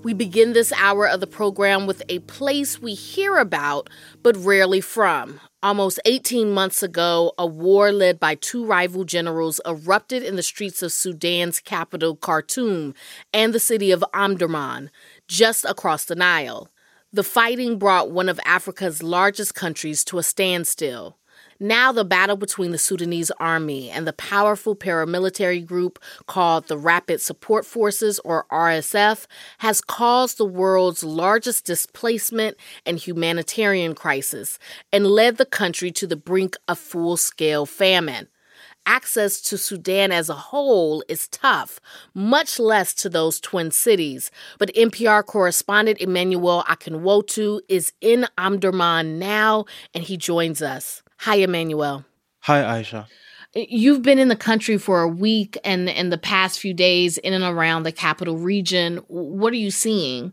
We begin this hour of the program with a place we hear about but rarely from. Almost 18 months ago, a war led by two rival generals erupted in the streets of Sudan's capital, Khartoum, and the city of Omdurman, just across the Nile. The fighting brought one of Africa's largest countries to a standstill. Now the battle between the Sudanese army and the powerful paramilitary group called the Rapid Support Forces, or RSF, has caused the world's largest displacement and humanitarian crisis and led the country to the brink of full-scale famine. Access to Sudan as a whole is tough, much less to those twin cities. But NPR correspondent Emmanuel Akinwotu is in Omdurman now, and he joins us. Hi, Emmanuel. Hi, Aisha. You've been in the country for a week and in the past few days in and around the capital region. What are you seeing?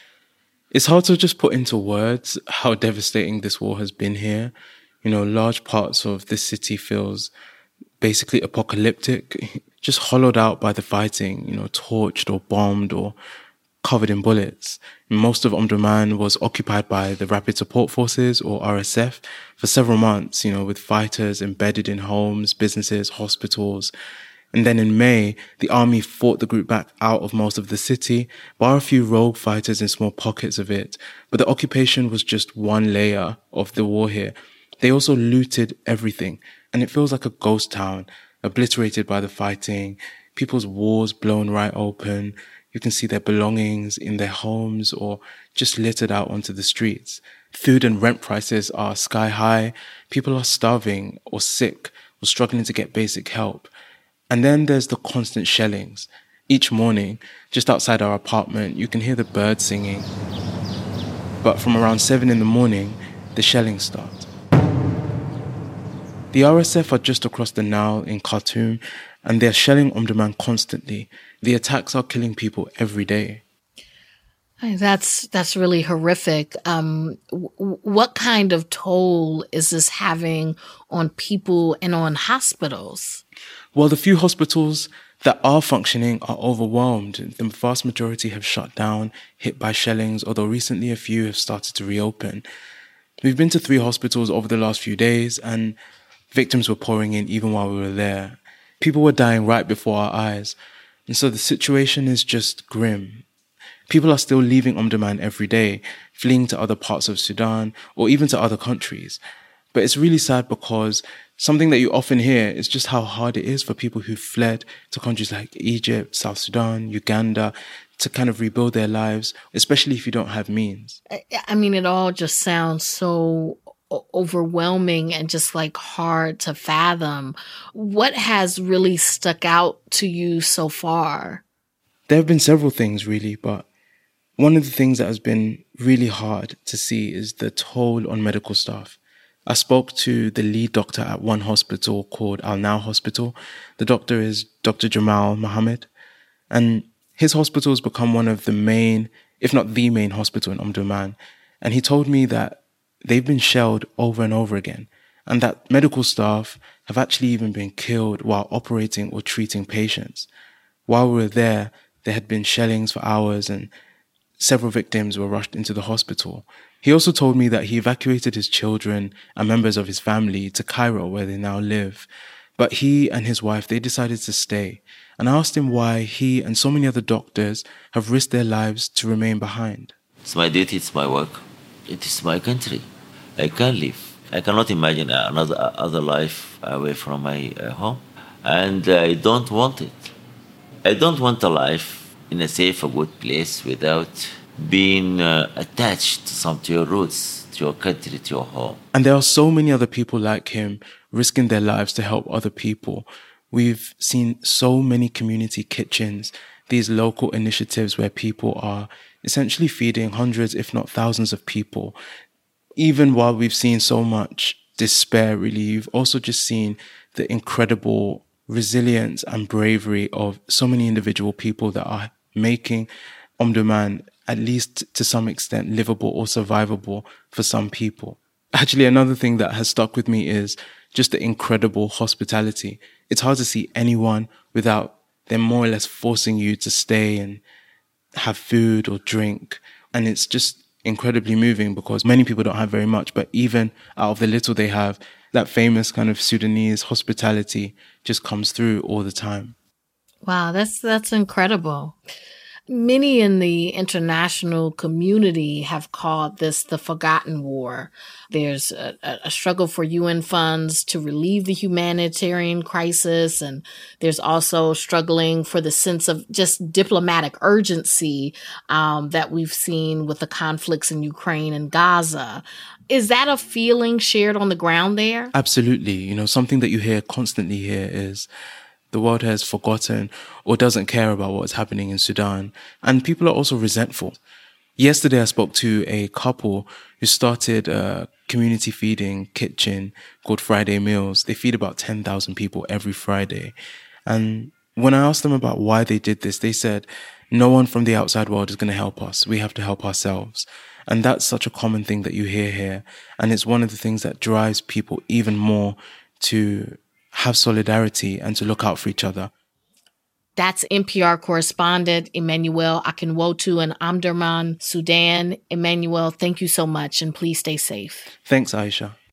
It's hard to just put into words how devastating this war has been here. You know, large parts of this city feels basically apocalyptic, just hollowed out by the fighting, torched or bombed or covered in bullets. Most of Omdurman was occupied by the Rapid Support Forces, or RSF, for several months, with fighters embedded in homes, businesses, hospitals. And then in May, the army fought the group back out of most of the city, bar a few rogue fighters in small pockets of it. But the occupation was just one layer of the war here. They also looted everything, and it feels like a ghost town, obliterated by the fighting, people's walls blown right open. You can see their belongings in their homes or just littered out onto the streets. Food and rent prices are sky high. People are starving or sick or struggling to get basic help. And then there's the constant shellings. Each morning, just outside our apartment, you can hear the birds singing. But from around 7 a.m, the shelling starts. The RSF are just across the Nile in Khartoum, and they're shelling Omdurman constantly. The attacks are killing people every day. That's really horrific. What kind of toll is this having on people and on hospitals? Well, the few hospitals that are functioning are overwhelmed. The vast majority have shut down, hit by shellings, although recently a few have started to reopen. We've been to 3 hospitals over the last few days, and victims were pouring in even while we were there. People were dying right before our eyes. And so the situation is just grim. People are still leaving Omdurman every day, fleeing to other parts of Sudan or even to other countries. But it's really sad because something that you often hear is just how hard it is for people who fled to countries like Egypt, South Sudan, Uganda, to kind of rebuild their lives, especially if you don't have means. I mean, it all just sounds so overwhelming and just like hard to fathom. What has really stuck out to you so far? There have been several things really, but one of the things that has been really hard to see is the toll on medical staff. I spoke to the lead doctor at one hospital called Al Now Hospital. The doctor is Dr. Jamal Mohammed, and his hospital has become one of the main, if not the main hospital in Omdurman. And he told me that they've been shelled over and over again, and that medical staff have actually even been killed while operating or treating patients. While we were there had been shellings for hours and several victims were rushed into the hospital. He also told me that he evacuated his children and members of his family to Cairo, where they now live. But he and his wife, they decided to stay. And I asked him why he and so many other doctors have risked their lives to remain behind. It's my duty, it's my work. It is my country. I can't leave. I cannot imagine other life away from my home. And I don't want it. I don't want a life in a safe, a good place without being attached to your roots, to your country, to your home. And there are so many other people like him risking their lives to help other people. We've seen so many community kitchens, these local initiatives where people are essentially feeding hundreds, if not thousands of people. Even while we've seen so much despair, really, you've also just seen the incredible resilience and bravery of so many individual people that are making Omdurman, at least to some extent, livable or survivable for some people. Actually, another thing that has stuck with me is just the incredible hospitality. It's hard to see anyone without them more or less forcing you to stay and have food or drink. And it's just incredibly moving because many people don't have very much, but even out of the little they have, that famous kind of Sudanese hospitality just comes through all the time. Wow, that's incredible. Many in the international community have called this the forgotten war. There's a struggle for UN funds to relieve the humanitarian crisis, and there's also struggling for the sense of just diplomatic urgency that we've seen with the conflicts in Ukraine and Gaza. Is that a feeling shared on the ground there? Absolutely. Something that you hear constantly here is the world has forgotten or doesn't care about what's happening in Sudan. And people are also resentful. Yesterday, I spoke to a couple who started a community feeding kitchen called Friday Meals. They feed about 10,000 people every Friday. And when I asked them about why they did this, they said, no one from the outside world is going to help us. We have to help ourselves. And that's such a common thing that you hear here. And it's one of the things that drives people even more to have solidarity and to look out for each other. That's NPR correspondent Emmanuel Akinwotu in Omdurman, Sudan. Emmanuel, thank you so much, and please stay safe. Thanks, Aisha.